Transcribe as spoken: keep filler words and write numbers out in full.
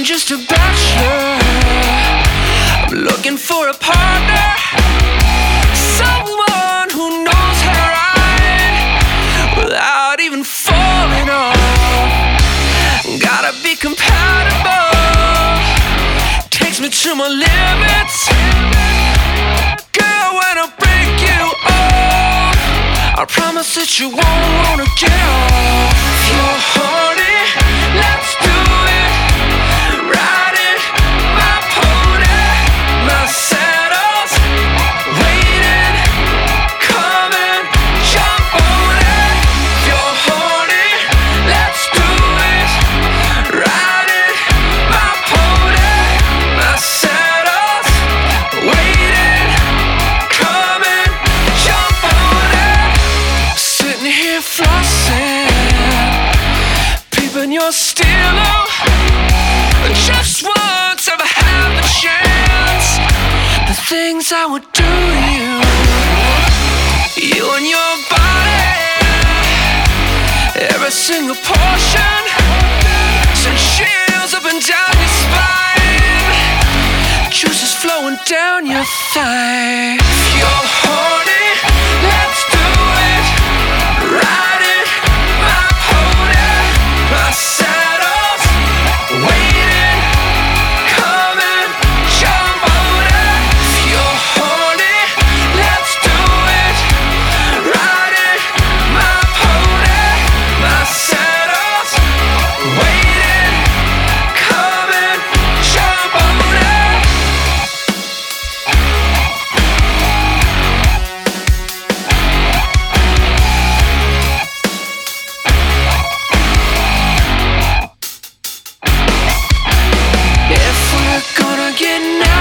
I'm just a bachelor. I'm looking for a partner, someone who knows how to ride without even falling off. Gotta be compatible, takes me to my limits. Girl, when I break you off, I promise that you won't wanna get off. If you're horny, let's do it. Ride it, my pony, my saddle's waiting. Come and jump on it. If you're horny, let's do it. Ride it, my pony, my saddle's waiting. Come and jump on it. Sitting here flossing, peeping your stilo. Just once ever had the chance, the things I would do to you, you and your body, every single portion send chills up and down your spine, juices flowing down your thigh. If you're horny, let's do it. Ride it, my pony, my saddle's waiting. Come and jump on it. If you're horny, let's do it. Ride it, my pony, my saddle's waiting. Come and jump on it. If we're gonna get naked,